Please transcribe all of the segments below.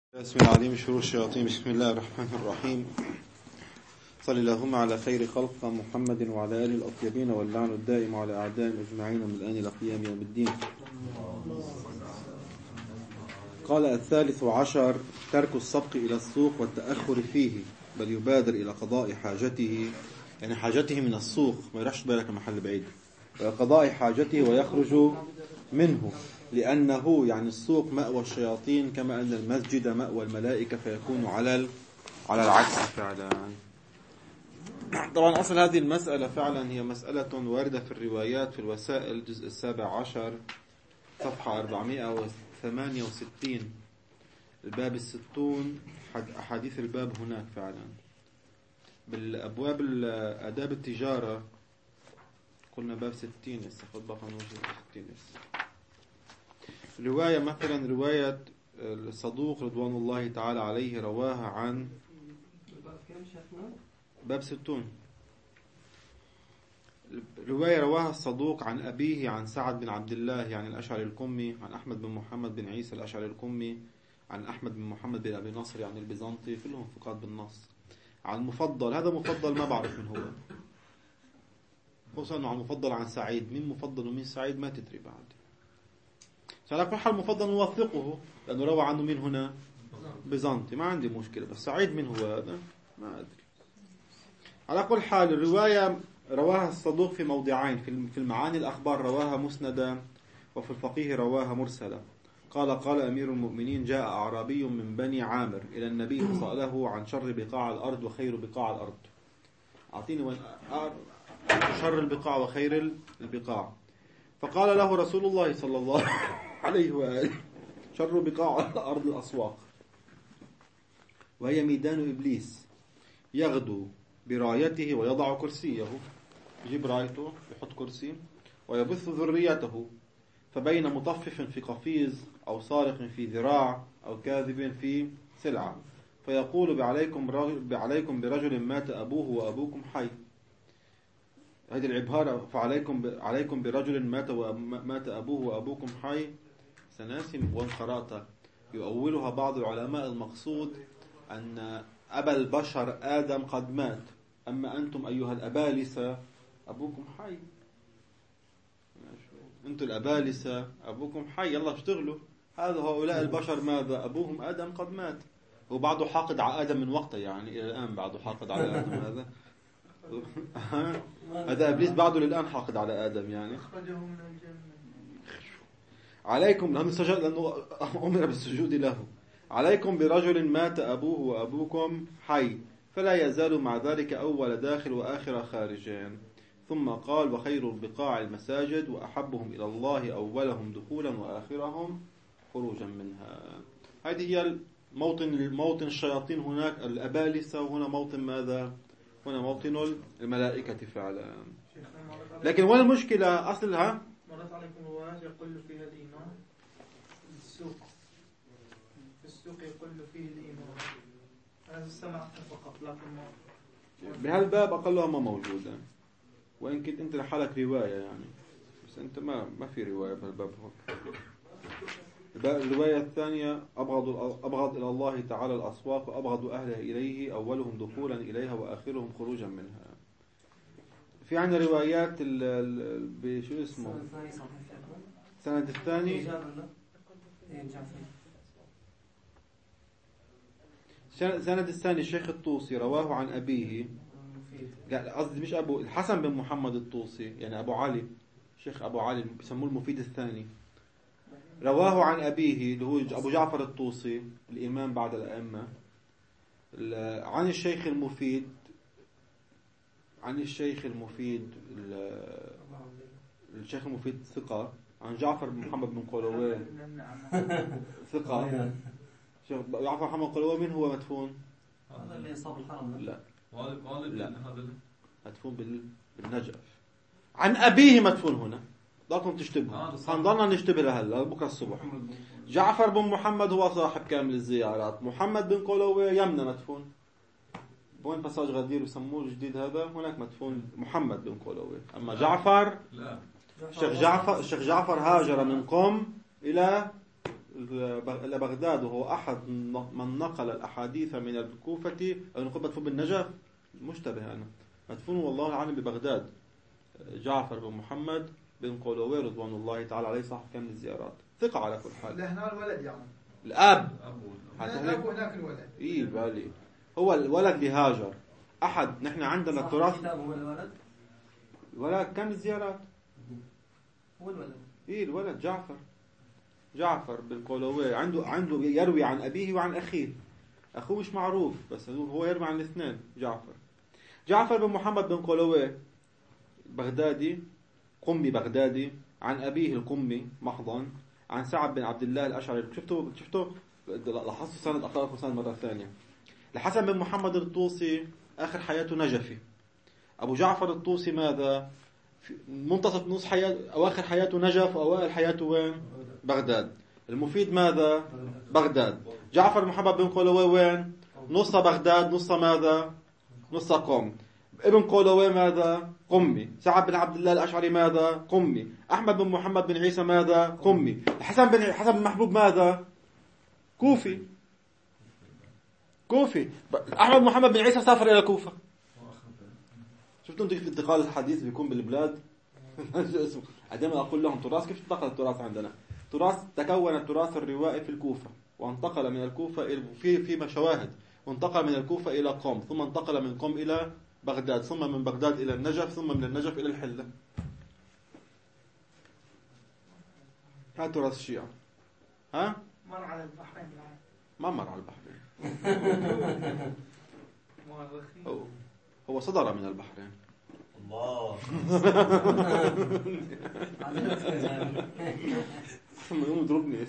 بسم الله العليم شرور الشياطين. بسم الله الرحمن الرحيم. صل اللهم على خير خلق محمد وعلى آله الأطيبين واللعن الدائم على أعدائهم أجمعين من الآن إلى قيام يوم الدين. قال 13 ترك السبق إلى السوق والتأخر فيه، بل يبادر إلى قضاء حاجته، يعني حاجته من السوق، ما يروحش بالك محل بعيد، وقضاء حاجته ويخرج منه، لأنه يعني السوق مأوى الشياطين كما أن المسجد مأوى الملائكة، فيكون على العكس فعلا. طبعا أصل هذه المسألة فعلا هي مسألة واردة في الروايات في الوسائل، الجزء 17 صفحة 468، الباب 60، أحاديث الباب هناك فعلا. بالأبواب آداب التجارة قلنا باب 60 استخد بقى 60 رواية، مثلا رواية الصدوق رضوان الله تعالى عليه رواها عن باب 60، رواية رواها الصدوق عن أبيه عن سعد بن عبد الله يعني الأشعري الكمي، عن أحمد بن محمد بن عيسى الأشعري الكمي، عن أحمد بن محمد بن أبي نصر يعني البيزنطي، كلهم ثقات بالنص. عن مفضل، هذا مفضل ما بعرف من هو، خصوصا أنه عن مفضل عن سعيد، مين مفضل ومين سعيد ما تدري بعد. على كل حال مفضل نوثقه لأنه روى عنه من هنا بيزنطي، ما عندي مشكلة، بس سعيد من هو هذا ما أدري. على كل حال الرواية رواها الصدوق في موضعين، في المعاني الأخبار رواها مسندا، وفي الفقيه رواها مرسلا. قال أمير المؤمنين: جاء أعرابي من بني عامر إلى النبي فسأله عن شر بقاع الأرض وخير بقاع الأرض. أعطيني شر البقاع وخير البقاع. فقال له رسول الله صلى الله عليه وآله: شر بقاع الأرض الأسواق، وهي ميدان إبليس، يغدو برايته ويضع كرسيه، يجيب رايته يحط كرسي ويبث ذريته، فبين مطفف في قفيز أو سارق في ذراع أو كاذب في سلعة، فيقول بعليكم برجل مات أبوه وأبوكم حي. هذه العبارة عليكم برجل مات أبوه وأبوكم حي، سناسم وانقرأت، يؤولها بعض العلماء المقصود أن أبا البشر آدم قد مات، أما أنتم أيها الأبالسة أبوكم حي، أنتم الأبالسة أبوكم حي، يلا اشتغلوا. هؤلاء البشر ماذا؟ أبوهم آدم قد مات، وبعده حاقد على آدم من وقته، يعني إلى الآن بعده حاقد على آدم. هذا هذا إبليس بعده للآن حاقد على آدم يعني. عليكم لأنه أمر بالسجود له. عليكم برجل مات أبوه وأبوكم حي، فلا يزال مع ذلك أول داخل وآخر خارجين. ثم قال: وخير البقاع المساجد، وأحبهم إلى الله أولهم دخولا وآخرهم خروجا منها. هذه هي موطن الشياطين هناك الأبالسة، وهنا موطن ماذا؟ هنا موطن الملائكة فعلا. لكن وين المشكلة أصلها؟ مرت عليكم روايات يقل فيها الإيمان، في السوق يقل فيه الإيمان، هذا السمع فقط، لكن بهالباب أقلها ما موجودة، وإن كنت أنت لحالك رواية يعني، بس أنت ما في رواية بهالباب. الرواية الثانية: أبغض إلى الله تعالى الأسواق، وأبغض أهلها إليه أولهم دخولا إليها وآخرهم خروجا منها. في عنا روايات بشو اسمه السند الثاني، السند الثاني الشيخ الطوسي رواه عن أبيه، قصدي مش أبو الحسن بن محمد الطوسي، يعني أبو علي، شيخ أبو علي بسموه المفيد الثاني، رواه عن أبيه اللي هو أبو جعفر الطوسي الإمام بعد الأئمة، عن الشيخ المفيد، الشيخ المفيد ثقة، عن جعفر بن محمد بن قولوي ثقة. شيخ جعفر محمد قولوي من هو مدفون؟ هذا اللي صاب الحرم. لا لا، مدفون بالنجف. عن أبيه مدفون هنا، ضلكم تشتبهوا، هنضلنا نشتبه لهلا بكرة الصبح. جعفر بن محمد هو صاحب كامل الزيارات، محمد بن قولوي يمنى مدفون، وين باساج غدير وسموه الجديد هذا، هناك مدفون محمد بن قولوي. أما جعفر، الشيخ جعفر هاجر من قم إلى إلى بغداد وهو أحد من نقل الأحاديث من الكوفة أو نقل مدفون بالنجف، مشتبه أنا مدفون والله العالم ببغداد. جعفر بن محمد بن قولوي رضوان الله تعالى عليه صاحب كم الزيارات، ثقة على كل حال. لهنا الولد يعني الأب هناك وهناك الولد. إيه بالي هو الولد لهاجر. أحد نحن عندنا التراث هو الولد. الولد كم الزيارات؟ هو الولد. إيه الولد جعفر بن قولوي عنده يروي عن أبيه وعن أخيه. أخوه مش معروف بس هو يروي عن الاثنين. جعفر بن محمد بن قولوي بغدادي قمي بغدادي، عن أبيه القمي محضا، عن سعد بن عبد الله الأشعري. شفتوا لاحظتوا سند أقرأكم سند مرة ثانية. الحسن بن محمد الطوسي آخر حياته نجفي. أبو جعفر الطوسي ماذا؟ في منتصف نص حياته، أواخر حياته نجف وأوائل حياته وين؟ بغداد. المفيد ماذا؟ بغداد. جعفر محمد بن قولوي وين؟ نص بغداد نص ماذا؟ نص قم. ابن قولوي ماذا؟ قمي. سعد بن عبد الله الأشعري ماذا؟ قمي. أحمد بن محمد بن عيسى ماذا؟ قمي. حسن بن محبوب ماذا؟ كوفي. أحمد محمد بن عيسى سافر إلى الكوفة. شفتوا انتم كيف انتقال الحديث بيكون بالبلاد؟ عندما أقول لهم تراث، كيف انتقل التراث عندنا؟ تكون التراث الروائي في الكوفة، وانتقل من الكوفة في شواهد، وانتقل من الكوفة إلى قم، ثم انتقل من قم إلى بغداد، ثم من بغداد إلى النجف، ثم من النجف إلى الحلة. هذا تراث الشيعة. ها؟ مر على البحرين. ما مر على البحرين. هو صدر من البحرين. الله. ثم يوم يضربني.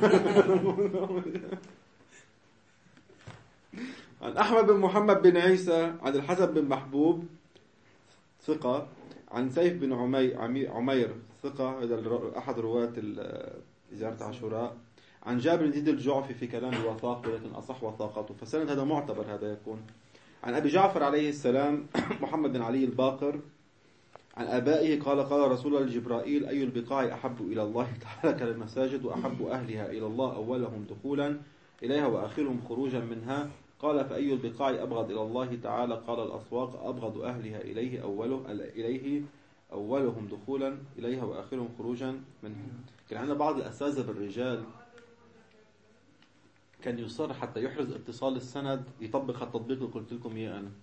عن أحمد بن محمد بن عيسى عن الحسن بن محبوب ثقة، عن سيف بن عمير ثقة، هذا أحد رواة زيارة عاشوراء، عن جابر بن زيد الجعفي في كلام الوثاق ولكن أصح وثاقته، فسند هذا معتبر. هذا يكون عن أبي جعفر عليه السلام محمد بن علي الباقر عن آبائه قال رسول الله جبرائيل: أي البقاع أحب إلى الله تعالى كالمساجد، وأحب أهلها إلى الله أولهم دخولا إليها وآخرهم خروجا منها. قال: فأي البقاع أبغض إلى الله تعالى؟ قال: الأسواق. أبغض أهلها إليه أولهم دخولا إليها وآخرهم خروجا منها. كان عندنا بعض الأساتذة بالرجال كان يصر حتى يحرز اتصال السند يطبق التطبيق اللي قلت لكم إياه أنا.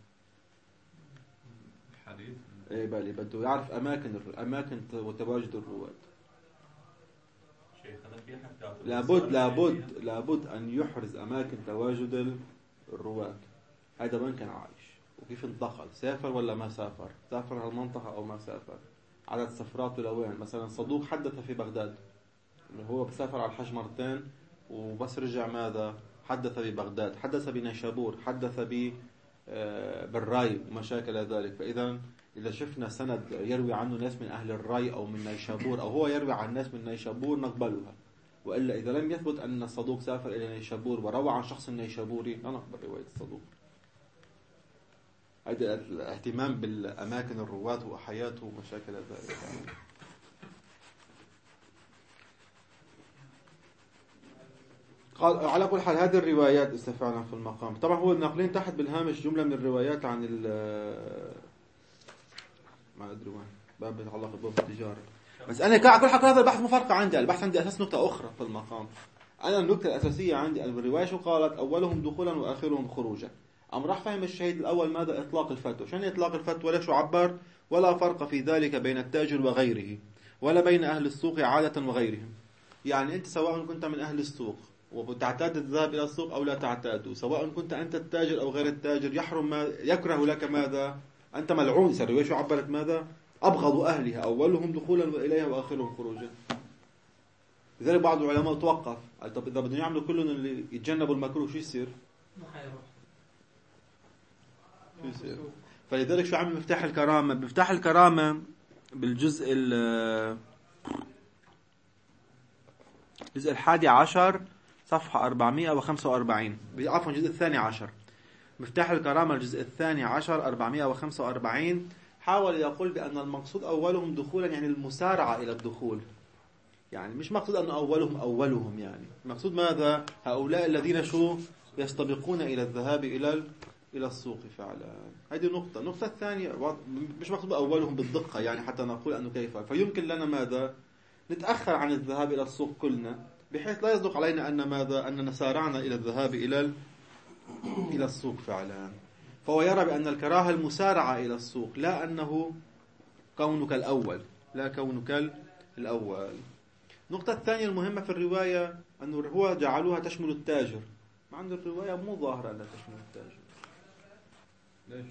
حديث. إيه بالي بده يعرف أماكن وتواجد الرواة. لابد أن يحرز أماكن تواجد الرواة. هذا وين كان عايش وكيف انتقل، سافر ولا ما سافر، سافر هالمنطقة أو ما سافر، عدد سفراته لوين. مثلا صدوق حدث في بغداد، هو بسافر على الحج مرتين وبس رجع ماذا؟ حدث ببغداد، حدث بنيشابور، حدث بالراي وما شاكل ذلك. فإذا إذا شفنا سند يروي عنه ناس من أهل الراي أو من نيشابور، أو هو يروي عن ناس من نيشابور، نقبلها. وإلا إذا لم يثبت أن الصدوق سافر إلى نيشابور وروى عن شخص النيشابوري لا نقبل رواية الصدوق. هذا الاهتمام بالأماكن الرواة وحياته ومشاكل ذلك. قال على كل حال هذه الروايات استفعلنا في المقام. طبعا هو الناقلين تحت بالهامش جملة من الروايات عن ما أدري وين باب يتعلق بباب التجارة. بس أنا كل حق هذا البحث مفرقة عندي. البحث عندي أساس نقطة أخرى في المقام. أنا النقطة الأساسية عندي الرواية شو قالت؟ أولهم دخولا وآخرهم خروجا. أم راح فهم الشهيد الأول ماذا إطلاق الفتوى؟ شان إطلاق الفتوى؟ ليش عبر؟ ولا فرق في ذلك بين التاجر وغيره ولا بين أهل السوق عادة وغيرهم. يعني أنت سواء كنت من أهل السوق وتعتاد الذهاب إلى السوق أو لا تعتاد، سواء كنت أنت التاجر أو غير التاجر، يكره لك ماذا؟ أنت ملعون. الرواية شو عبرت ماذا؟ أبغض أهلها أولهم دخولا وإليها وآخرهم خروجا. لذلك بعض العلماء توقف. طب إذا بدهم يعملوا كلهم اللي يتجنبوا المكروه شو يصير؟ فلذلك شو عمل مفتاح الكرامة؟ بمفتاح الكرامة بالجزء الجزء 11 صفحة 445، عفوا الجزء 12. مفتاح الكرامة الجزء 12 445 حاول يقول بأن المقصود أولهم دخولا يعني المسارعة إلى الدخول. يعني مش مقصود أن أولهم يعني مقصود ماذا؟ هؤلاء الذين يستبقون إلى الذهاب إلى السوق فعلا. هذه نقطة. النقطة الثانية مش مقصود أولهم بالدقة يعني حتى نقول أنه كيف، فيمكن لنا ماذا؟ نتأخر عن الذهاب إلى السوق كلنا بحيث لا يصدق علينا أن ماذا؟ أننا سارعنا إلى الذهاب إلى السوق فعلا. فهو يرى بأن الكراهة المسارعة إلى السوق لا أنه كونك الأول، لا كونك الأول. النقطة الثانية المهمة في الرواية أنه هو جعلوها تشمل التاجر، مع أن الرواية مو ظاهرة أنها تشمل التاجر. ليش؟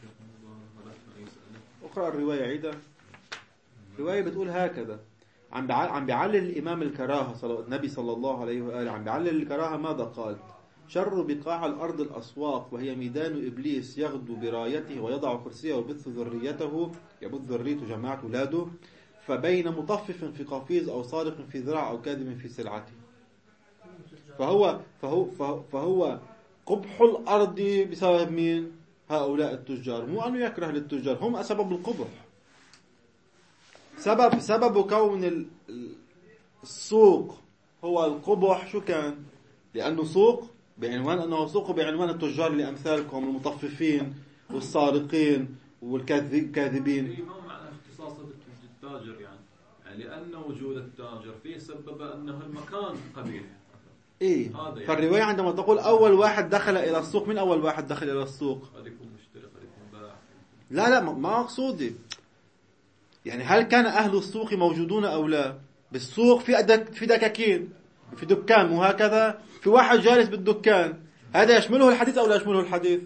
أقرأ الرواية عيدة. الرواية بتقول هكذا، عم بيعلل الإمام الكراهة النبي صلى الله عليه وآله، عم بيعلل الكراهة ماذا قال؟ شر بقاع الأرض الأسواق وهي ميدان إبليس يغدو برايته ويضع كرسيه ويبث ذريته، يبث ذريته جماعة أولاده، فبين مطفف في قفيز أو صادق في ذراع أو كاذب في سلعته. فهو قبح الأرض بسبب مين؟ هؤلاء التجار. مو أنه يكره للتجار، هم سبب القبح. سبب كون السوق هو القبح شو كان؟ لأنه سوق بعنوان أنه سوق بعنوان التجار اللي أمثالكم المطففين والسارقين والكاذبين. ما معنى اختصاص التاجر يعني لأن وجود التاجر فيه سبب أنه المكان قبيح. إيه يعني. فالرواية عندما تقول أول واحد دخل إلى السوق، من أول واحد دخل إلى السوق؟ قد يكون مشتري قد يكون بائع. لا ما أقصدي يعني هل كان أهل السوق موجودون أو لا؟ بالسوق في دكاكين، في دكان وهكذا، في واحد جالس بالدكان، هذا يشمله الحديث أو لا يشمله الحديث؟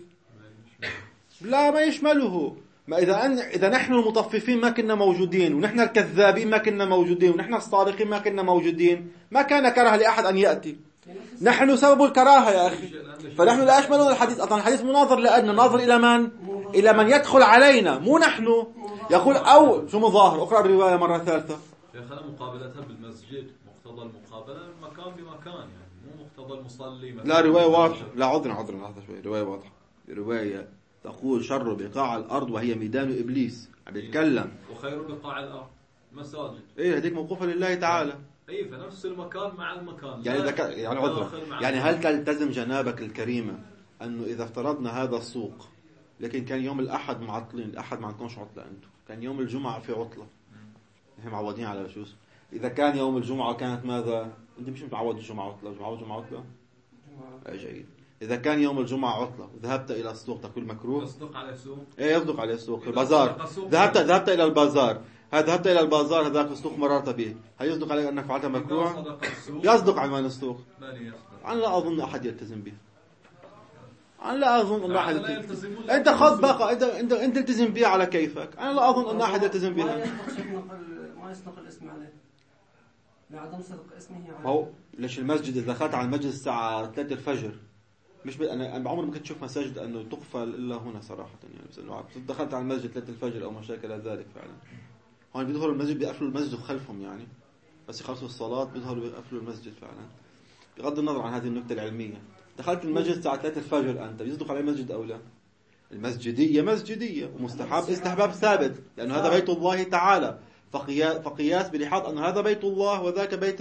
لا ما يشمله. ما إذا نحن المطففين ما كنا موجودين، ونحن الكذابين ما كنا موجودين، ونحن الصادقين ما كنا موجودين، ما كان كره لأحد أن يأتي. نحن سبب الكراهة يا أخي، فنحن لا يشملون الحديث. أصلا الحديث مناظر لأدنى، ناظر إلى من؟ إلى من يدخل علينا، مو نحن. يقول أو شو مظاهر. أقرأ الرواية مرة ثالثة. شيخنا مقابلتها بالمسجد، مقتضى المقابلة مكان بمكان يعني، مو مقتضى المصلي مثلا. لا رواية واضحة. لا عذرا لحظة شوي. رواية واضحة. رواية تقول شر بقاع الأرض وهي ميدان إبليس. عم يتكلم وخير بقاع الأرض مساجد. إيه هذيك موقوفة لله تعالى. أي فنفس المكان مع المكان. يعني عذرا يعني هل تلتزم جنابك الكريمة أنه إذا افترضنا هذا السوق لكن كان يوم الأحد معطلين، الأحد ما عندكمش عطلة أنتم، كان يوم الجمعة في عطلة، نحن معودين على شو إذا كان يوم الجمعة كانت ماذا؟ أنت مش متعود الجمعة عطلة، جمعة عطلة؟ جيد. إذا كان يوم الجمعة عطلة وذهبت إلى السوق تقول مكروه؟ يصدق على السوق؟ إيه يصدق على السوق. البازار ذهبت إلى البازار، ذهبت إلى البازار هذاك السوق مررت به، هل يصدق عليك أنك فعلت مكروه؟ يصدق عنوان السوق. أنا لا أظن أحد يلتزم به. أنا لا أظن أن أحد يلتزم. أنت خذ بقى، أنت التزم بها على كيفك. أنا لا أظن أن أحد يلتزم بها. ما يصدق الاسم عليه لعدم صدق اسمه عليه. هو ليش المسجد إذا دخلت على المسجد الساعة 3 الفجر مش أنا عمري ما كنت أشوف مساجد أنه تقفل إلا هنا صراحة يعني، بس إنه دخلت على المسجد 3 الفجر أو ما شاكل ذلك فعلا. هون بيدخلوا المسجد بيقفلوا المسجد خلفهم يعني، بس يخلصوا الصلاة بيظهروا بيقفلوا المسجد فعلا. بغض النظر عن هذه النقطة العلمية، دخلت المسجد الساعة 3 الفجر أنت يصدق على المسجد أو لا؟ المسجدية مسجدية ومستحب استحباب ثابت، لأنه هذا بيت الله تعالى، فقياس بلحاظ أن هذا بيت الله وذاك بيت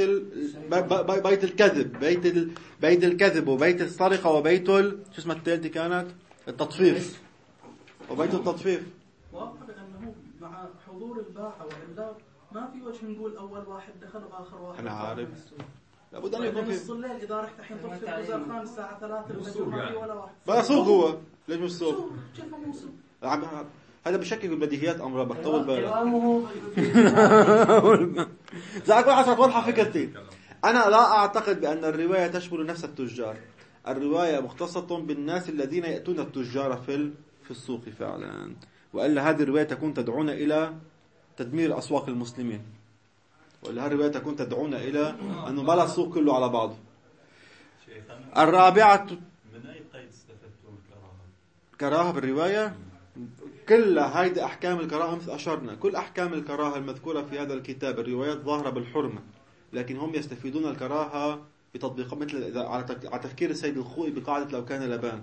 الكذب، بيت الكذب وبيت السرقة وبيت شو اسمه الثالثة كانت التطفيف، وبيت التطفيف. واقع أنه مع حضور الباحة وإلا ما في وجه نقول أول واحد دخل وآخر واحد. أنا عارف لابد أن يكون في نص الليل إذا رحت الحين تطفي البزار خان الساعة 3 الفجر ما في ولا واحد. بقى سوق هو ليش مش سوق؟ كيف مو سوق؟ هذا بشكل بالبديهيات أمر بطول بالك. كلامه زعك عشان واضحة فكرتي. أنا لا أعتقد بأن الرواية تشمل نفس التجار. الرواية مختصة بالناس الذين يأتون التجار في السوق فعلا، وإلا هذه الرواية تكون تدعونا إلى تدمير أسواق المسلمين، وإلا هذه الرواية تكون تدعونا إلى أنه بلا السوق كله على بعضه. الرابعة من أي قيد استفدتم كراهة بالرواية؟ كل هيدي أحكام الكراهة مثل أشرنا، كل أحكام الكراهة المذكورة في هذا الكتاب الروايات ظاهرة بالحرمة، لكن هم يستفيدون الكراهة بتطبيق مثل على تفكير السيد الخوئي بقاعدة لو كان لبان،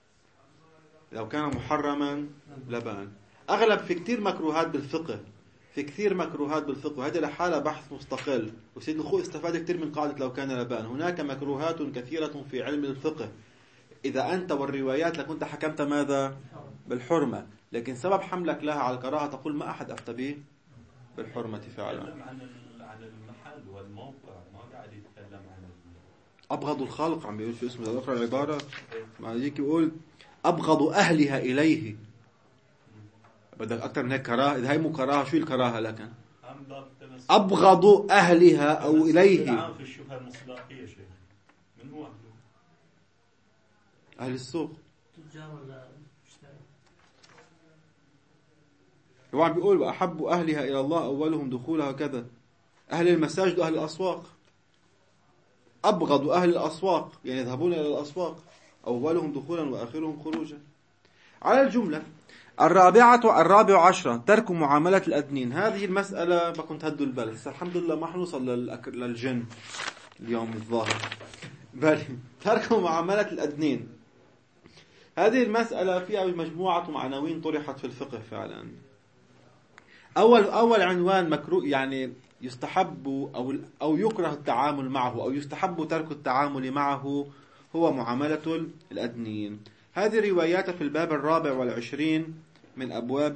لو كان محرما لبان. أغلب في كتير مكروهات بالفقه في كثير مكروهات بالفقه، وهذه لحالها بحث مستقل، وسيد الخوئي استفاد كثير من قاعدة لو كان لبان. هناك مكروهات كثيرة في علم الفقه إذا أنت والروايات لكنت حكمت ماذا؟ بالحرمة، لكن سبب حملك لها على الكراهة تقول ما أحد أفتى به بالحرمة فعلا. يتكلم عن المحل والموقع، ما قاعد يتكلم عن أبغض الخلق، عم بيقول في اسمه ذكر العبارة، ما يجيك يقول أبغض أهلها إليه. بدك أكثر من هيك كراهة؟ إذا هي مو كراهة شو الكراهة لكن؟ أبغض أهلها أو إليه. العام في الشبهة المصداقية شيخ، من هو أهل السوق. تجار ولا مشتري؟ هو عم بيقول وأحب أهلها إلى الله أولهم دخولها وكذا. أهل المساجد وأهل الأسواق. أبغض أهل الأسواق يعني يذهبون إلى الأسواق، أولهم دخولا وآخرهم خروجا. على الجملة الرابع عشرة ترك معاملة الأدنين. هذه المسألة ما كنت هدوا البال، بس الحمد لله ما حنوصل للجن اليوم الظاهر، بل ترك معاملة الأدنين. هذه المسألة فيها مجموعة عناوين طرحت في الفقه فعلا. أول عنوان مكروه، يعني يستحب أو يكره التعامل معه أو يستحب ترك التعامل معه، هو معاملة الأدنين. هذه روايات في الباب 24 من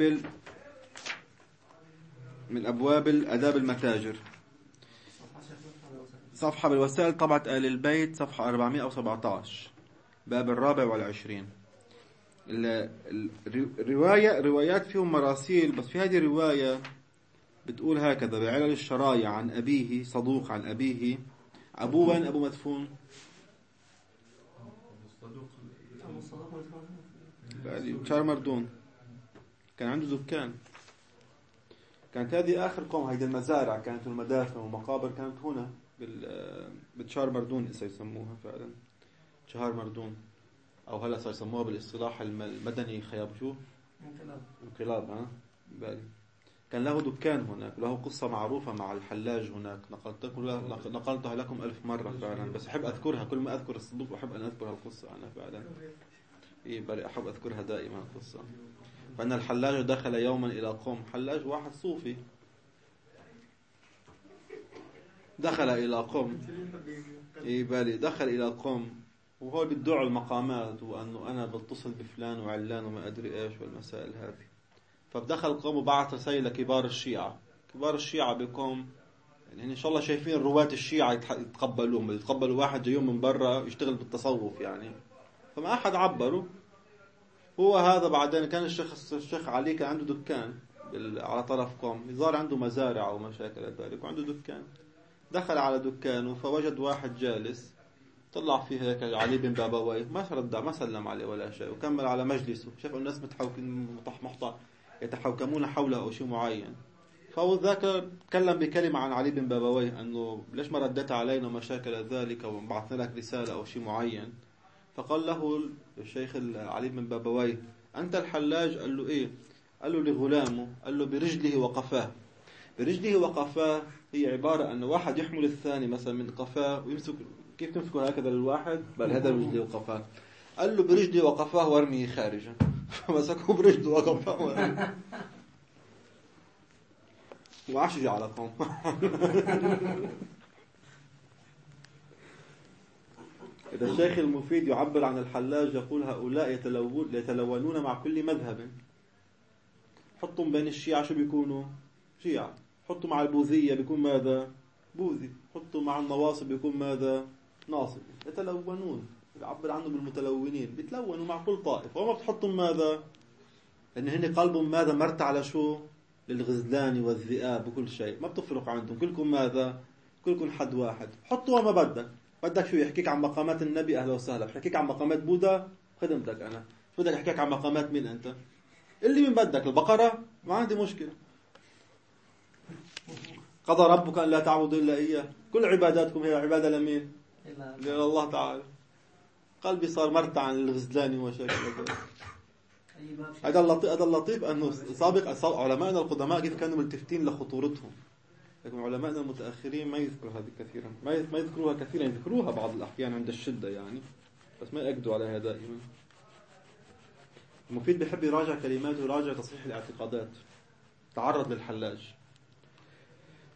أبواب الأداب المتاجر، صفحة بالوسائل طبعة آل البيت، صفحة 417، باب 24. روايات فيهم مراسيل، بس في هذه الرواية بتقول هكذا: بعلل الشرايع عن أبيه، صدوق عن أبيه. أبوه وين؟ أبو مدفون شار مردون، كان عنده دكان. كانت هذه آخر قوم، هيدي المزارع كانت المدافن والمقابر كانت هنا بتشار مردون يسموها فعلا، شهر مردون، أو هلا صار يسموها بالاصطلاح المدني خياب شو؟ انقلاب. بالي كان له دكان هناك، له قصة معروفة مع الحلاج هناك، نقلتها لكم 1000 مرة فعلا، بس أحب أذكرها. كل ما أذكر الصدوق أحب أن أذكر القصة أنا فعلا. بل أحب أذكرها دائما القصة. فأن الحلاج دخل يوما إلى قوم، حلاج واحد صوفي دخل إلى قوم، بالي دخل إلى قوم وهو بيدعو المقامات، وأنه أنا بتصل بفلان وعلان وما أدري إيش والمسائل هذه. فبدخل القوم وبعث رسائل لكبار الشيعة. كبار الشيعة بقوم يعني إن شاء الله شايفين رواة الشيعة يتقبلوهم، يتقبلوا واحد جايون من برا يشتغل بالتصوف يعني. فما أحد عبره. هو هذا بعدين كان الشيخ علي كان عنده دكان على طرف قوم، يظهر عنده مزارع ومشاكل ذلك وعنده دكان. دخل على دكانه فوجد واحد جالس، طلع فيه هيك علي بن بابويه، ما رد ما سلم عليه ولا شيء، وكمل على مجلسه. شاف الناس يتحوكمون حوله أو شيء معين. فهو ذاك تكلم بكلمة عن علي بن بابويه، أنه ليش ما ردت علينا ومشاكل ذلك وبعثنا لك رسالة أو شيء معين. فقال له الشيخ علي بن بابويه: أنت الحلاج؟ قال له إيه؟ قال له لغلامه، قال له برجله وقفاه. برجله وقفاه هي عبارة أن واحد يحمل الثاني مثلا من قفاه ويمسك، كيف تمسكه هكذا للواحد؟ بل هذا برجله وقفاه. قال له برجله وقفاه وارميه خارجا. فمسكه برجله وقفاه وارميه. وعاش يجي على قوم. إذا الشيخ المفيد يعبر عن الحلاج يقول: هؤلاء يتلونون مع كل مذهب. حطهم بين الشيعة شو بيكونوا؟ شيعة. حطوا مع البوذية بيكون ماذا؟ بوذي. حطوا مع النواصب بيكون ماذا؟ ناصب. يتلونون، يعبر عنه بالمتلونين، بيتلونوا مع كل طائفة. وما بتحطهم ماذا؟ لأن هن قلبهم ماذا؟ مرت على شو؟ للغزلان والذئاب وكل شيء. ما بتفرق عندهم، كلكم ماذا؟ كلكم حد واحد. حطوا ما بدك شو يحكيك عن مقامات النبي؟ أهلا وسهلا. بحكيك عن مقامات بوذا؟ خدمتك أنا. شو بدك أحكيك عن مقامات مين أنت؟ اللي من بدك. البقرة ما عندي مشكلة. قضى ربك أن لا تعبدوا إلا إياه. كل عباداتكم هي عبادة لمين؟ لله تعالى. قلبي صار مرتع عن الغزلان ومشاكل. هذا اللطيف أنه سابق علماءنا القدماء كيف كانوا ملتفتين لخطورتهم، لكن علماءنا المتأخرين ما يذكروا هذه كثيرا، ما يذكروها كثيرا، يذكروها بعض الأحيان عند الشدة يعني، بس ما يأكدوا عليها دائما. المفيد بيحب يراجع كلماته ويراجع تصحيح الاعتقادات. تعرض للحلاج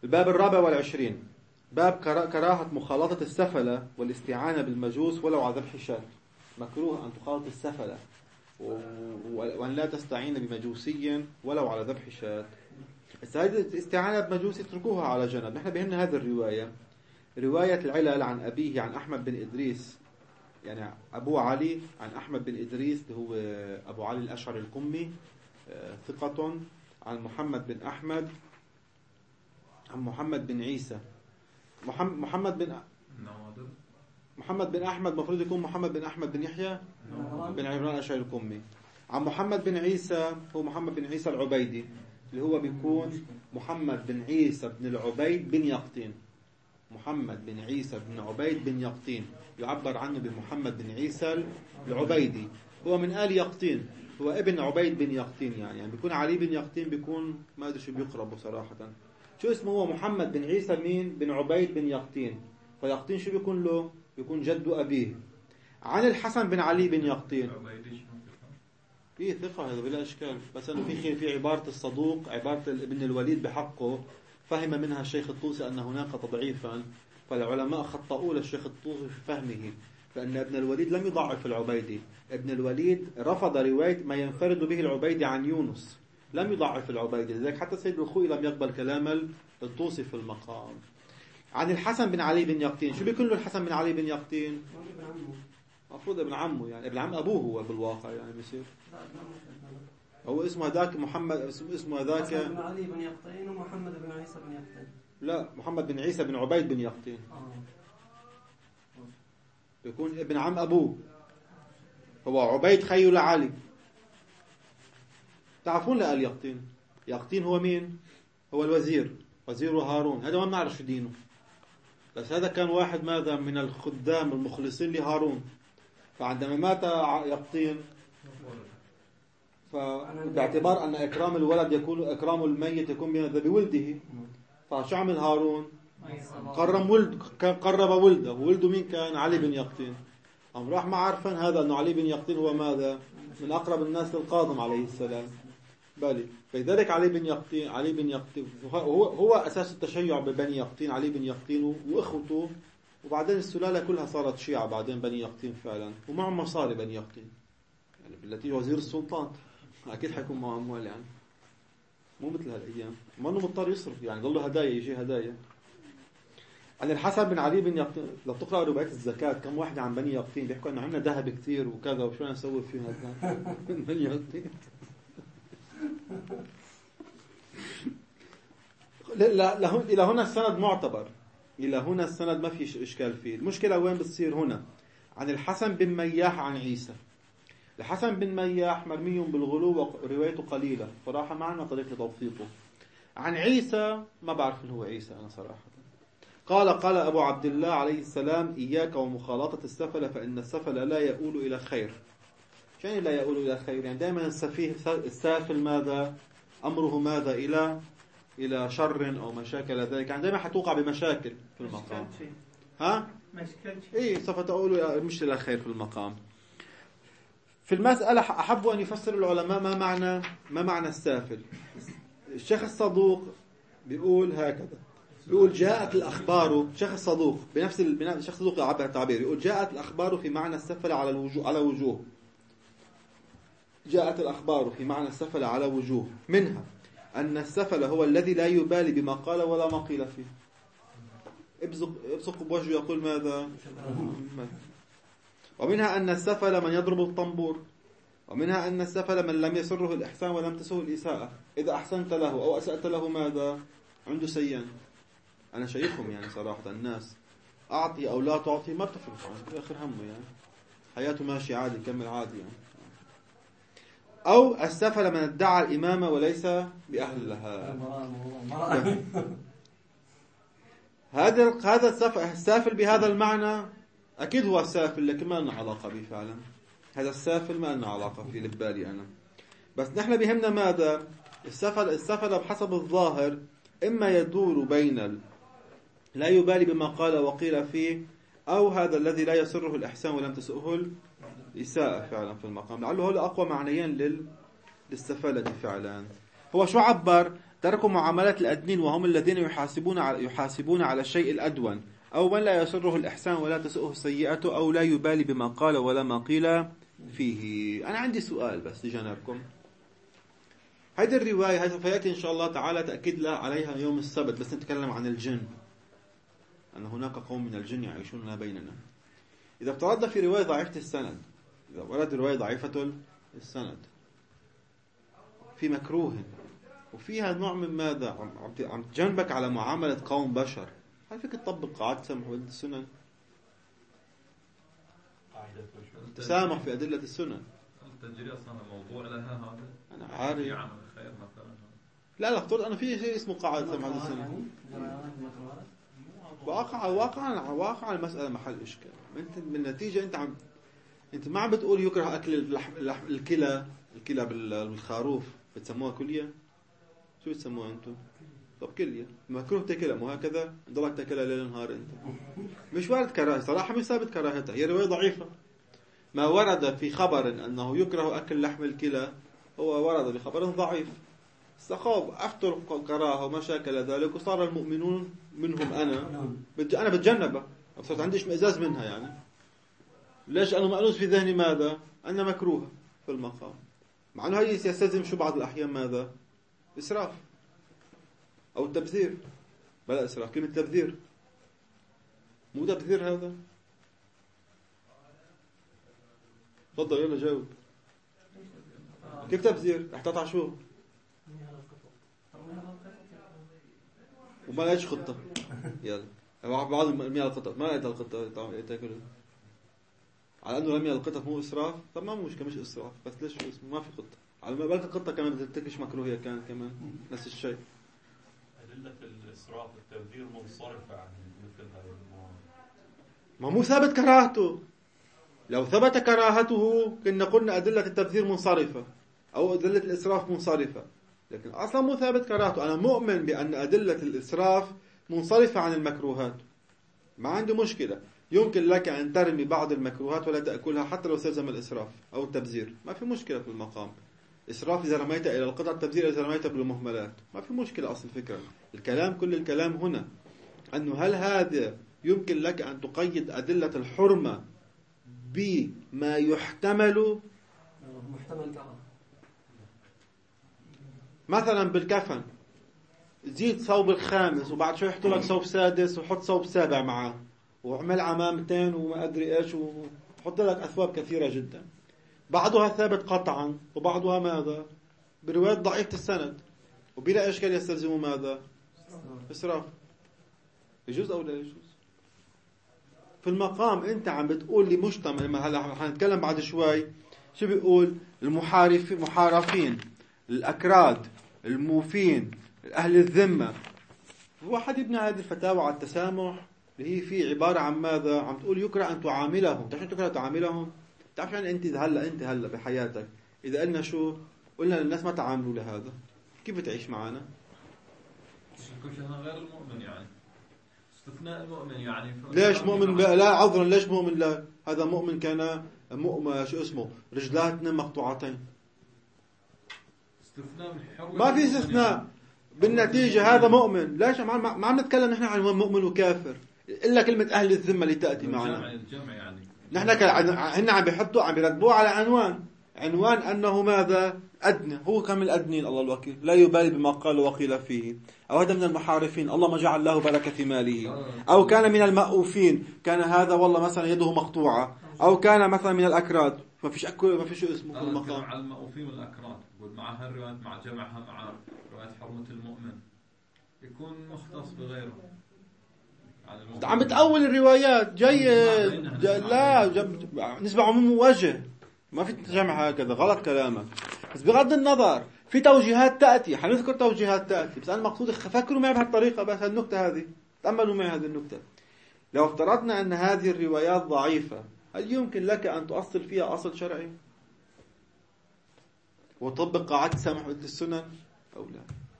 الباب 24 باب كراهة مخالطة السفلة والاستعانة بالمجوس ولو على ذبح شاة. مكروه أن تخالط السفلة وأن لا تستعين بمجوسي ولو على ذبح شاة. هذه الاستعانة بمجوس اتركوها على جنب. نحن بهمنا هذه الرواية، رواية العلل عن أبيه عن أحمد بن إدريس، يعني أبو علي عن أحمد بن إدريس اللي هو أبو علي الأشعري القمي ثقة، عن محمد بن أحمد عن محمد بن عيسى. محمد بن أحمد مفروض يكون محمد بن أحمد بن يحيى بن عمران الأشعري القمي. عن محمد بن عيسى هو محمد بن عيسى العبيدي اللي هو بيكون محمد بن عيسى بن العبيد بن يقطين. محمد بن عيسى بن عبيد بن يقطين يعبر عنه بمحمد بن عيسى العبيدي، هو من آل يقطين، هو ابن عبيد بن يقطين. يعني بيكون علي بن يقطين بيكون ما أدري شو بيقربوا صراحة. شو اسمه هو محمد بن عيسى مين بن عبيد بن يقطين، فيقطين شو بيكون له؟ بيكون جد أبيه. عن الحسن بن علي بن يقطين فيه ثقة هذا بلا إشكال، بس أنه في عبارة الصدوق، عبارة ابن الوليد بحقه فهم منها الشيخ الطوسي أن هناك تضعيفا، فالعلماء خطأوا للشيخ الطوسي في فهمه، فإن ابن الوليد لم يضعف العبيدي. ابن الوليد رفض رواية ما ينفرد به العبيدي عن يونس، لم يضعف العبيدي، لذلك حتى سيد الخوئي لم يقبل كلام الطوسي في المقام. عن الحسن بن علي بن يقطين، شو بيكون له الحسن بن علي بن يقطين؟ مفروض ابن عمه، يعني ابن عم أبوه هو بالواقع، يعني بيصير هو اسمه هذاك محمد، اسمه هذاك بن علي بن يقطين ومحمد بن عيسى بن يقطين. لا، محمد بن عيسى بن عبيد بن يقطين يكون ابن عم أبوه، هو عبيد خيل علي. تعرفون لآل يقطين؟ يقطين هو مين؟ هو الوزير، وزير هارون. هذا ما بنعرف شو دينه، بس هذا كان واحد ماذا من الخدام المخلصين لهارون. فعندما مات يقطين، فباعتبار أن إكرام الولد يكون إكرام الميت يكون بولده، فشو عمل هارون؟ قرب ولده. وولده مين كان؟ علي بن يقطين. هم راح ما عارفين هذا أنه علي بن يقطين هو ماذا؟ من أقرب الناس للقاضم عليه السلام. بالي فلذلك علي بن يقطين هو أساس التشيع ببني يقطين، علي بن يقطين وإخوته، وبعدين السلالة كلها صارت شيعة بعدين بني يقطين فعلا، ومعهم مصاري بني يقطين، يعني بالتي وزير السلطان أكيد حيكون معه أموال، يعني مو مثل هالأيام ما أنه مضطر يصرف، يعني ضلوا هدايا، يجي هدايا. عن الحسن بن علي بن يقطين، لو تقرأ روايات الزكاة كم واحد عن بني يقطين بيحكوا أنه عندنا ذهب كثير وكذا وشو نسوي فيه هذا بني يقطين. إلى هنا السند معتبر، إلى هنا السند ما في إشكال فيه. المشكلة وين بتصير هنا؟ عن الحسن بن مياح عن عيسى. الحسن بن مياح مرمي بالغلو وروايته قليلة صراحة، ما عندنا طريق لتوثيقه. عن عيسى ما بعرف إنه هو عيسى أنا صراحة. قال أبو عبد الله عليه السلام: إياك ومخالطة السفل فإن السفل لا يؤول إلى خير. يعني لا يؤول إلى خير، يعني دائما السافل ماذا أمره؟ ماذا إلى شر أو مشاكل ذلك، يعني دائما حتوقع بمشاكل في المقام. ها؟ إيه، سوف تؤول مش إلى خير في المقام. في المسألة أحب أن يفسر العلماء ما معنى السافل. الشيخ الصدوق بيقول هكذا، بيقول جاءت الأخبار، الشيخ الصدوق بنفس الشيخ الصدوق يعبر التعبير، يقول جاءت الأخبار في معنى السفل على وجوه. جاءت الأخبار في معنى السفل على وجوه، منها أن السفل هو الذي لا يبالي بما قال ولا ما قيل فيه. ابصق بوجهه يقول ماذا؟ ومنها أن السفل من يضرب الطنبور، ومنها أن السفل من لم يسره الإحسان ولم تسره الإساءة، إذا أحسنت له أو أسأت له ماذا؟ عنده سيان. أنا شايفهم يعني صراحة الناس أعطي أو لا تعطي ما بتفرق عنه، في آخر همه يعني حياته ماشي عادي، كمل عادي يعني. أو السفل من ادعى الإمامة وليس بأهل لها. هذا السافل بهذا المعنى أكيد هو السافل، لكن ما لنا علاقة به فعلا. هذا السافل ما لنا علاقة فيه لبالي أنا، بس نحن بهمنا ماذا؟ السفل بحسب الظاهر إما يدور بين لا يبالي بما قال وقيل فيه، أو هذا الذي لا يسره الإحسان ولم تسؤه الإساءة فعلا في المقام. لعله هو أقوى معنيين للسفلة فعلا. هو شو عبر؟ ترك معاملات الأدنين وهم الذين يحاسبون على الشيء الأدون، أو من لا يسره الإحسان ولا تسؤه السيئة، أو لا يبالي بما قال ولا ما قيل فيه. أنا عندي سؤال بس لجانبكم. هذه الرواية سيأتي إن شاء الله تعالى تأكيد عليها يوم السبت، بس نتكلم عن الجن، أن هناك قوم من الجن يعيشون بيننا. إذا افترضنا في رواية ضعيفة السند، إذا ورد رواية ضعيفة السند في مكروه وفيها نوع من ماذا عم تجنبك على معاملة قوم بشر، هل فيك تطبق قاعدة تسامح في السنن؟ تسامح في أدلة السنن. التجري أصلا موضوع لها هذا. أنا عارف. في عمل الخير مثلا. لا افترض أنا في شيء اسمه قاعدة تسامح في السنن. واقعا المسألة محل إشكال. أنت بالنتيجة أنت ما عم بتقول يكره أكل الكلى بالخروف، بتسموها كلية؟ شو بتسموها أنتم؟ طب كلية مكروه تاكلها، مو هكذا ضلك تاكلها ليل نهار أنت. مش وارد كراهة صراحة، مش ثابت كراهتها، هي رواية ضعيفة. ما ورد في خبر أنه يكره أكل لحم الكلى هو ورد بخبر ضعيف. استخاب أفتر كراهة وما شاكل ذلك، وصار المؤمنون منهم أنا بتجنبه، صرت عندي اشمئزاز منها يعني. ليش؟ أنا مأنوس في ذهني ماذا؟ أنها مكروهة في المقام، مع أنه هي يستلزم شو بعض الأحيان ماذا؟ إسراف أو تبذير. بلا إسراف، كلمة تبذير، مو تبذير هذا. تفضل يلا جاوب. كيف تبذير؟ احتاط على شو؟ وما لقيتش خطة. يلا بعض المياه القطط ما لقيت القطة تاكل، على انه رمي القطط مو اسراف. طب ما مشكلة، مش اسراف، بس ليش شو اسمه ما في خطة. على ما بالك القطة كمان بتتكش مكروهية كمان نفس الشيء. أدلة الإسراف والتبذير منصرفة عن مثل هذه المواضيع. ما مو ثابت كراهته. لو ثبت كراهته كنا قلنا أدلة التبذير منصرفة أو أدلة الإسراف منصرفة، لكن أصلا مو ثابت كراهته. أنا مؤمن بأن أدلة الإسراف منصرفة عن المكروهات، ما عندي مشكلة. يمكن لك أن ترمي بعض المكروهات ولا تأكلها حتى لو استلزم الإسراف أو التبذير، ما في مشكلة في المقام. إسراف إذا رميت إلى القطع، تبذير إذا رميت بالمهملات، ما في مشكلة. أصل الفكرة كل الكلام هنا أنه هل هذا يمكن لك أن تقيد أدلة الحرمة بما يحتمل مثلا بالكفن، زيد صوب الخامس وبعد شوي يحطوا لك صوب سادس وحط صوب سابع معاه وعمل عمامتين وما أدري إيش وحط لك أثواب كثيرة جدا، بعضها ثابت قطعا وبعضها ماذا؟ برواية ضعيفة السند، وبلا إشكال يستلزموا ماذا؟ إسراف. يجوز أو لا يجوز؟ في المقام أنت عم بتقول لي مجتمع. هلا حنتكلم بعد شوي شو بيقول المحارفين، الأكراد، الموفين، أهل الذمة. واحد يبنى هذه الفتاوى على التسامح اللي هي في عبارة عن ماذا؟ عم تقول يكره أن تعاملهم. تعرف شو تكره تعاملهم؟ تعرف يعني أنت هلا بحياتك إذا قلنا شو؟ قلنا للناس ما تعاملوا لهذا، كيف بتعيش معنا؟ غير المؤمن يعني استثناء المؤمن يعني. ليش مؤمن لا عذرا؟ ليش مؤمن لا؟ هذا مؤمن كان مؤمن شو اسمه رجلات مقطوعتين. استثناء ما في استثناء يعني. بالنتيجة هذا مؤمن. ليش ما عم نتكلم نحن عن مؤمن وكافر إلا كلمة أهل الذمة اللي تأتي معنا. الجمع يعني نحن هن عم بيرتبوه على عنوان أنه ماذا؟ أدنى. هو كم الأدنين الله الوكيل، لا يبالي بما قال وقيل فيه. أو هذا من المحارفين، الله ما جعل له بركة في ماله. أو كان من المأوفين، كان هذا والله مثلا يده مقطوعة. أو كان مثلا من الأكراد، ما فيش اسمه في المقام. مع المأوفين والأكراد مع هالروايات، مع جمعها مع رواية حرمة المؤمن يكون مختص بغيره. عم بتأول الروايات جيد. لا نسبة عموم وجه، ما في تجمع هكذا، غلط كلامك. بس بغض النظر في توجيهات تأتي، حنذكر توجيهات تأتي، بس أنا مقصود فكروا معي بهالطريقة. بس النكتة هذه تأملوا معي هذه النكتة. لو افترضنا أن هذه الروايات ضعيفة، هل يمكن لك أن تؤصل فيها أصل شرعي وتطبق قاعدة سمح السنن أو لا؟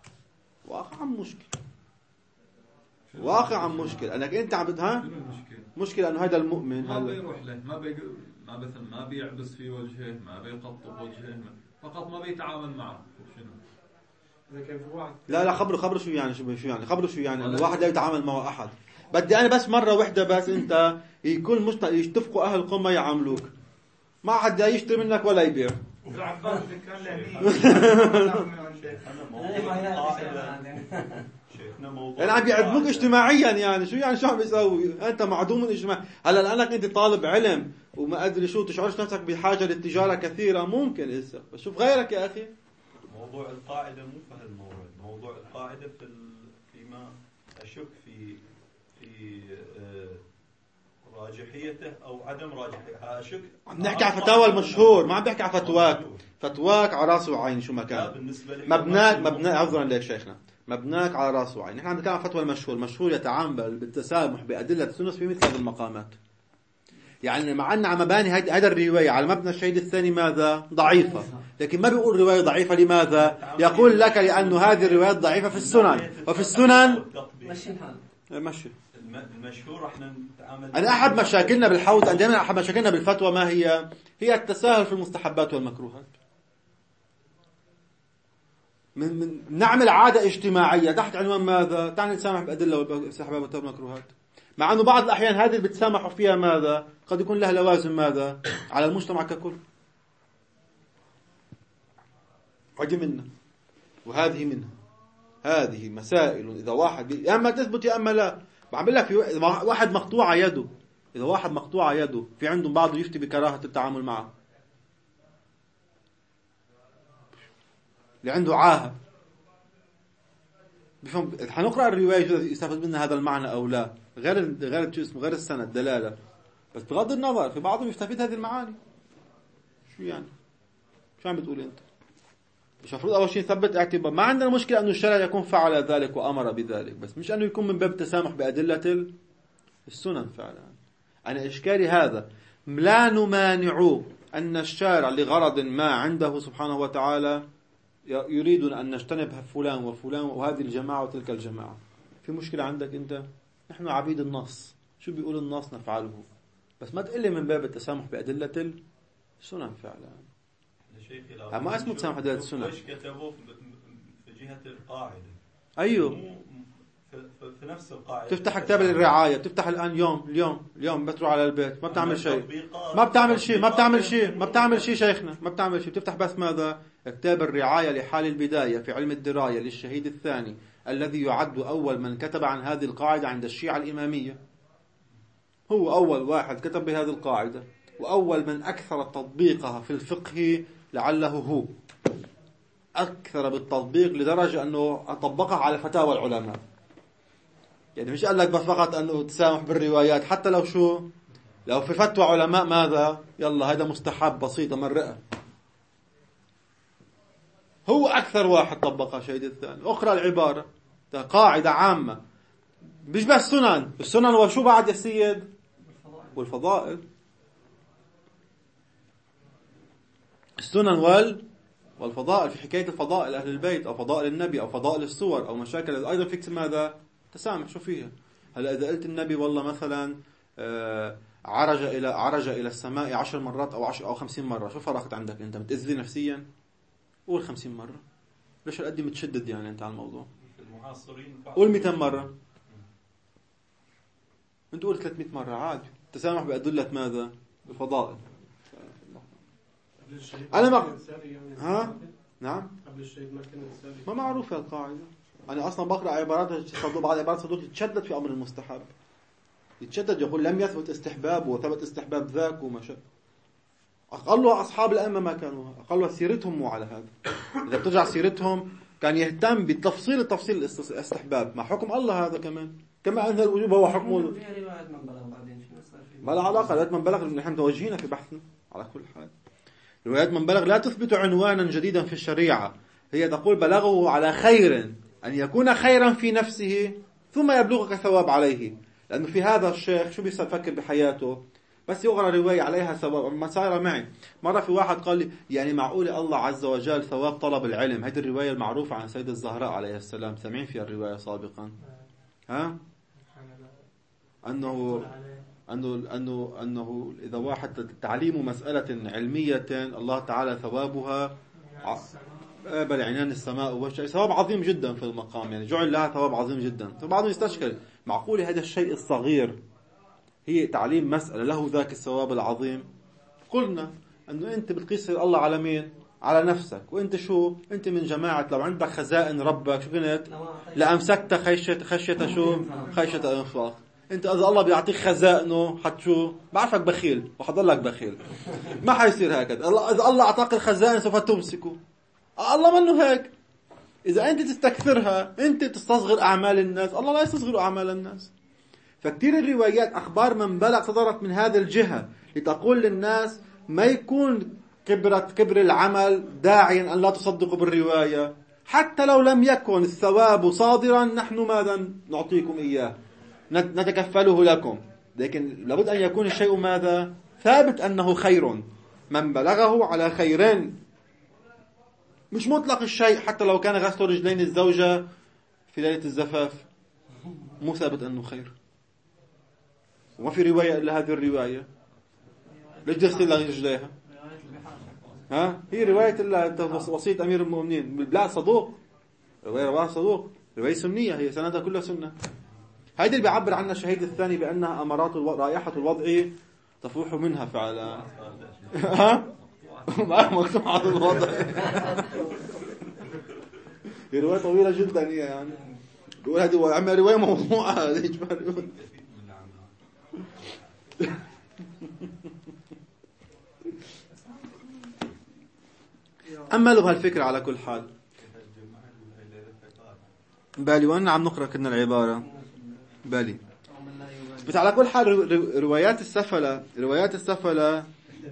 واقعا مشكلة أنك أنت عم بدها مشكلة أنه هذا المؤمن ما بيروح له، ما بيعبس في وجهه، ما بيقطب وجهه، فقط ما بيتعامل معه. إذا كان في واحد لا خبره شو يعني خبره شو يعني الواحد لا يتعامل معه أحد. بدي أنا بس مرة واحدة بس أنت يكون يتفقوا أهل القمة يعاملوك، ما حد يشتري منك ولا يبيع. العباس ذكر له يعني عم بيعدموك اجتماعيا، يعني شو عم بيسوي؟ انت معدوم اجتماعي. هلا لانك انت طالب علم وما ادري شو تشعرش نفسك بحاجه للتجاره كثيره، ممكن هسه بس شوف غيرك يا اخي. موضوع القاعده مو فهالموضوع، موضوع القاعده فيما اشك في راجحيته او عدم راجحيته. اشك عم نحكي على فتاوى المشهور، ما عم بحكي على فتواك على راس وعين شو ما كان. مبناك عذرا لك شيخنا، مبناك على راس وعين. نحن عم نتكلم عن فتوى المشهور يتعامل بالتسامح بأدلة السنس في مثل هذه المقامات. يعني مع أن مباني هذا الرواية على مبنى الشهيد الثاني ماذا؟ ضعيفة، لكن ما بيقول رواية ضعيفة. لماذا؟ يقول لك لأن هذه الروايات ضعيفة في السنن، وفي السنن مشي المشهور. احنا نتعامل أنا أحد مشاكلنا بالحوض، دائما أحد مشاكلنا بالفتوى ما هي التساهل في المستحبات والمكروهات. من نعمل عادة اجتماعية تحت عنوان ماذا؟ تعال نتسامح بأدلة والاستحبابات والمكروهات، مع أنه بعض الأحيان هذه اللي بتسامحوا فيها ماذا؟ قد يكون لها لوازم ماذا؟ على المجتمع ككل. هذه منها وهذه منها. هذه مسائل إذا واحد يا أما تثبت يا أما لا. بعمل لك في واحد مقطوعة يده، إذا واحد مقطوعة يده في عندهم بعض يفتي بكراهة التعامل معه، اللي عنده عاهة بفهم. حنقرأ الرواية يستفاد منها هذا المعنى أو لا، غير شو اسمه، غير السند دلالة، بس بغض النظر في بعضهم يستفيد هذه المعاني. شو يعني؟ شو عم بتقول أنت؟ مش المفروض أول شيء نثبت اعتبار. ما عندنا مشكلة أنه الشرع يكون فعل ذلك وأمر بذلك، بس مش أنه يكون من باب التسامح بأدلة السنن فعلا. أنا إشكالي هذا، لا نمانع أن الشارع لغرض ما عنده سبحانه وتعالى يريد أن نجتنب فلان وفلان وهذه الجماعة وتلك الجماعة. في مشكلة عندك أنت؟ نحن عبيد النص، شو بيقول النص نفعله، بس ما تقلي من باب التسامح بأدلة السنن فعلا. ما اسمه تسامح بأدلة السنن. ايش كتبوا في جهة القاعدة؟ أيوه في نفس القاعدة. تفتح كتاب الرعاية، بتفتح الآن اليوم بتروح على البيت ما بتعمل شيء، ما بتعمل شيء شيخنا، ما بتعمل شيء. بتفتح بس ماذا؟ كتاب الرعاية لحال البداية في علم الدراية للشهيد الثاني، الذي يعد أول من كتب عن هذه القاعدة عند الشيعة الإمامية. هو أول واحد كتب بهذه القاعدة، وأول من أكثر تطبيقها في الفقه، لعله هو أكثر بالتطبيق لدرجة أنه طبقها على فتاوى العلماء. يعني مش قال لك بس فقط أنه تسامح بالروايات، حتى لو في فتوى علماء ماذا؟ يلا هذا مستحب بسيطة مرئة. هو أكثر واحد طبقها شهيد الثاني. أقرأ العبارة، قاعدة عامة، مش بس السنن وشو بعد يا سيد؟ والفضائل. السنن والفضائل في حكاية الفضائل أهل البيت أو فضائل النبي أو فضائل الصور أو مشاكل أيضا فيك ماذا؟ تسامح. شو فيها؟ هلا إذا قلت النبي والله مثلا عرج إلى السماء 10 مرات أو 50 مرة، شو فرقت عندك أنت؟ متأذي نفسيا؟ قول 50 مرة. ليش هالقد متشدد يعني أنت على الموضوع؟ قول 200 مرة. أنت قول 300 مرة عادي. تسامح بأدلة ماذا؟ الفضائل. أنا ها؟ نعم. ما معروف القاعدة. أنا أصلا بقرأ عبارات بعض عبارات صدوق يتشدد في أمر المستحب، يتشدد يقول لم يثبت استحباب وثبت استحباب ذاك وما شاء. أقلها أصحاب الأئمة ما كانوا، أقلها سيرتهم مو على هذا. إذا بترجع سيرتهم كان يهتم بتفصيل الاستحباب مع حكم الله. هذا كما أن الوجوب هو حكمه. ما له علاقة. روايات من بلغ نحن متوجهين في بحثنا على كل حال. روايات من بلغ لا تثبت عنوانا جديدا في الشريعة، هي تقول بلغه على خير أن يكون خيرا في نفسه ثم يبلغك ثواب عليه. لأنه في هذا الشيخ شو بيفكر بحياته؟ بس يقرأ رواية عليها ثواب. ما صار معي مرة في واحد قال لي يعني معقول الله عز وجل ثواب طلب العلم؟ هذه الرواية المعروفة عن سيدة الزهراء عليه السلام، سمعين فيها الرواية سابقا. أنه إذا واحد تعليم مسألة علمية الله تعالى ثوابها بل عنان السماء والشيء ثواب عظيم جدا في المقام، يعني جعل لها ثواب عظيم جدا. فبعضهم يستشكل معقول هذا الشيء الصغير هي تعليم مسألة له ذاك الثواب العظيم؟ قلنا أنه أنت بتقيس الله على مين؟ على نفسك. وأنت شو؟ أنت من جماعة لو عندك خزائن ربك شو كنت؟ لأمسكت خشية شو؟ خشية الإنفاق. أنت إذا الله بيعطيك خزائنه حت شو؟ بعرفك بخيل وحضلك بخيل، ما حيصير هكذا. إذا الله أعطاك الخزائن سوف تمسكه. الله منه هيك. إذا أنت تستكثرها أنت تستصغر أعمال الناس، الله لا يستصغر أعمال الناس. فكتير الروايات أخبار من بلغ صدرت من هذا الجهة لتقول للناس ما يكون كبر العمل داعيا أن لا تصدقوا بالرواية، حتى لو لم يكن الثواب صادرا نحن ماذا نعطيكم إياه نتكفله لكم. لكن لابد أن يكون الشيء ماذا ثابت أنه خير، من بلغه على خيرين، مش مطلق الشيء. حتى لو كان غسل رجلين الزوجة في ليلة الزفاف مو ثابت أنه خير، وما في رواية إلا هذه الرواية. ليش تغسل رجليها؟ هي رواية وصية أمير المؤمنين. لا صدوق، رواية صدوق، رواية سنية، هي سندها كلها سنة. هذه اللي بيعبر عنها الشهيد الثاني بأنها أمارات رائحة الوضع تفوح منها فعلا. مقطوعة الوضع. هي رواية طويلة جدا هي يعني. بيقول هذه عم رواية موضوعة. أملوا بهالفكرة على كل حال. بالي وأنا عم نقرأ كنا العبارة بالي. بس على كل حال روايات السفلة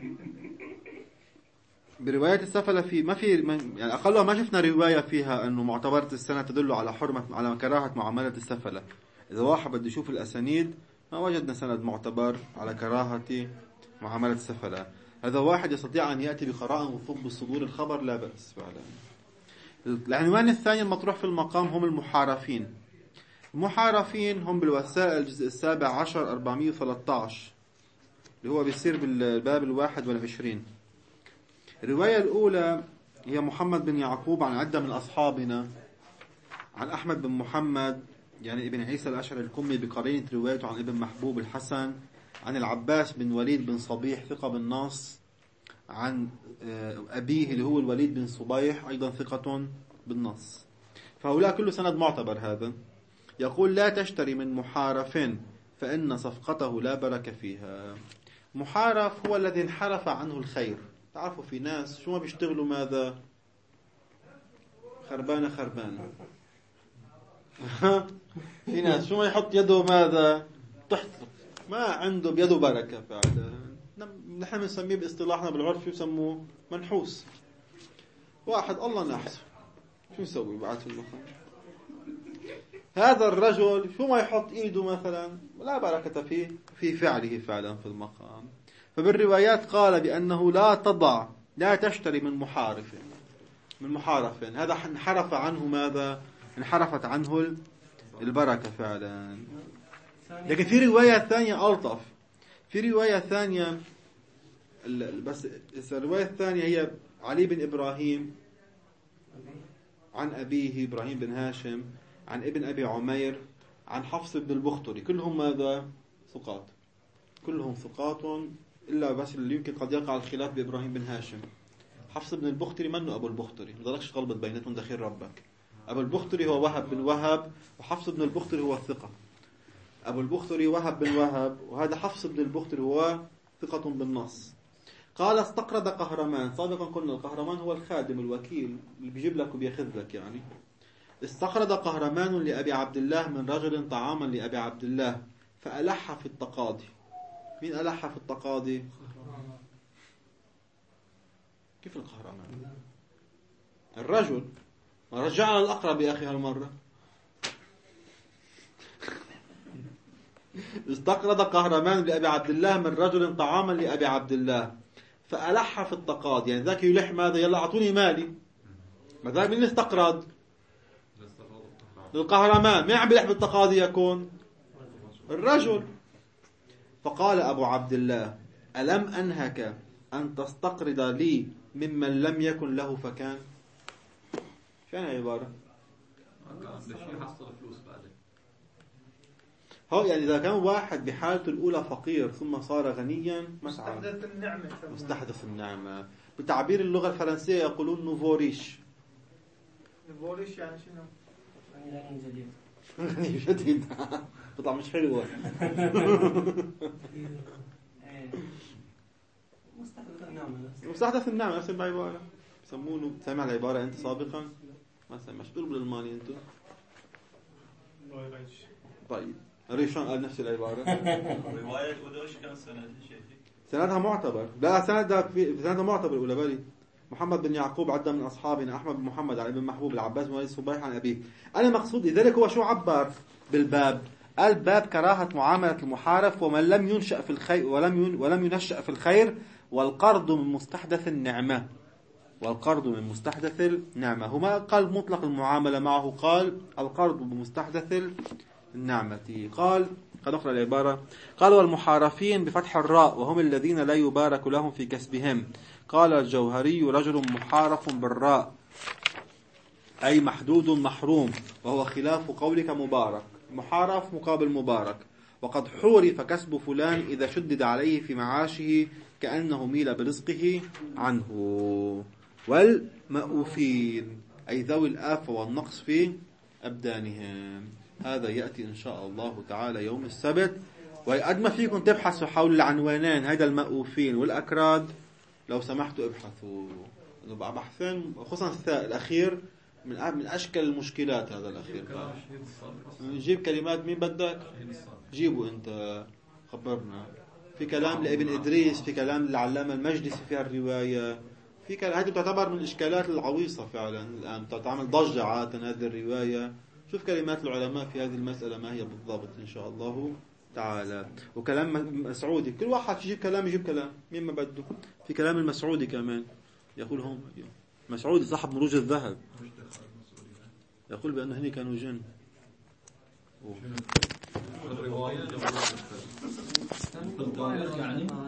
بروايات السفلة في ما في يعني أقلها ما شفنا رواية فيها أنه معتبرة السنة تدل على على كراهة معاملة السفلة. إذا واحد بده يشوف الأسانيد ما وجدنا سند معتبر على كراهة معاملة السفلة. هذا واحد يستطيع أن يأتي بقراءة وفوق بالصدور الخبر لا بأس فعلا. العنوان الثاني المطروح في المقام هم المحارفين. المحارفين هم بالوسائل الجزء 17 413 اللي هو بيصير بالباب 21. الرواية الأولى هي محمد بن يعقوب عن عدة من أصحابنا عن أحمد بن محمد يعني ابن عيسى الأشعري الكمي بقرينة روايته عن ابن محبوب الحسن عن العباس بن وليد بن صبيح ثقة بالنص عن أبيه اللي هو الوليد بن صبيح أيضا ثقة بالنص. فهؤلاء كله سند معتبر. هذا يقول لا تشتري من محارف فإن صفقته لا بركة فيها. محارف هو الذي انحرف عنه الخير. تعرفوا في ناس شو ما بيشتغلوا ماذا خربانة في ناس شو ما يحط يده ماذا تحت ما عنده بيده بركة فعلا. نحن بنسميه باصطلاحنا بالعرف شو يسموه منحوس. واحد الله نحسه شو يسوي بعد في المخ. هذا الرجل شو ما يحط ايده مثلا لا بركة فيه في فعله فعلا في المقام. فبالروايات قال بأنه لا تشتري من محارف هذا انحرف عنه ماذا انحرفت عنه البركة فعلا. لكن في رواية ثانية ألطف. في رواية ثانية بس الرواية الثانية هي علي بن إبراهيم عن أبيه إبراهيم بن هاشم عن ابن أبي عمير عن حفص بن البختري. كلهم ماذا ثقات. كلهم ثقات إلا بس اللي يمكن قد يقع الخلاف بإبراهيم بن هاشم. حفص بن البختري منه أبو البختري ما ضلكش غلبت بيناتهم دخيل ربك. أبو البختري هو وهب بن وهب وحفص بن البختري هو الثقة. أبو البختري وهب بن وهب وهذا حفص بن البختري هو ثقة بالنص. قال استقرض قهرمان. سابقا قلنا القهرمان هو الخادم الوكيل اللي بيجيب لك وبيأخذ لك يعني. استقرض قهرمان لأبي عبد الله من رجل طعاما لأبي عبد الله فألح في التقاضي. مين ألح في التقاضي؟ كيف القهرمان؟ الرجل ما رجعنا الأقرب يا أخي هالمرة. استقرض قهرمان لأبي عبد الله من رجل طعاما لأبي عبد الله فألح في التقاضي. يعني ذاك يلح ماذا يلا أعطوني مالي. ماذا من استقرض للقهرمان ما عم بيلح بالتقاضي يكون الرجل. فقال أبو عبد الله ألم أنهك أن تستقرض لي ممن لم يكن له فكان. فين عبارة؟ ما كان ليش يحصل فلوس بعدين. هو يعني إذا كان واحد بحالته الأولى فقير ثم صار غنيا مسعى مستحدث النعمة. مستحدث النعمة. بتعبير اللغة الفرنسية يقولون نوفوريش. نبوليش يعني شنو؟ يعني غني جديد. غني جديد. بطلع مش حلوة. مستحدث النعمة. مستحدث النعمة نفس العبارة. يسمونه سمع العبارة أنت سابقا؟ ما سمعش. تقول بالألماني أنتم؟ طيب ريشان قال نفس العبارة. رواية ودوش كان سند شيخي. سندها معتبر. لا سندها معتبر ولا بالي. محمد بن يعقوب عدى من أصحابنا أحمد بن محمد عن ابن محبوب العباس بن صبيح عن أبيه. أنا مقصود لذلك هو شو عبر بالباب؟ قال باب كراهة معاملة المحارف ومن لم ينشأ في الخير ولم ينشأ في الخير والقرض من مستحدث النعمة. والقرض من مستحدث النعمة. هما قال مطلق المعاملة معه قال القرض بمستحدث النعمة. قال قد أخرى العبارة قال والمحارفين بفتح الراء وهم الذين لا يبارك لهم في كسبهم. قال الجوهري رجل محارف بالراء أي محدود محروم وهو خلاف قولك مبارك. محارف مقابل مبارك. وقد حورف كسب فلان إذا شدد عليه في معاشه كأنه ميل برزقه عنه. والمأوفين أي ذوي الآفة والنقص في أبدانهم. هذا يأتي إن شاء الله تعالى يوم السبت. وقد ما فيكم تبحثوا حول العنوانين هذا المأوفين والأكراد لو سمحتوا ابحثوا. بحثين خصوصا الأخير من أشكل المشكلات. هذا الأخير نجيب كلمات مين بدك جيبوا أنت خبرنا. في كلام لابن إدريس في كلام للعلامة المجلسي فيها الرواية في كلام. هذه تعتبر من الإشكالات العويصة فعلا الآن تعمل ضجة عادة هذه الرواية. شوف كلمات العلماء في هذه المسألة ما هي بالضبط إن شاء الله تعالى. وكلام مسعودي كل واحد يجيب كلام يجيب كلام مين ما بده. في كلام المسعودي كمان يقول هم مسعودي صاحب مروج الذهب يقول بأنه هني كانوا جن. الرواية يعني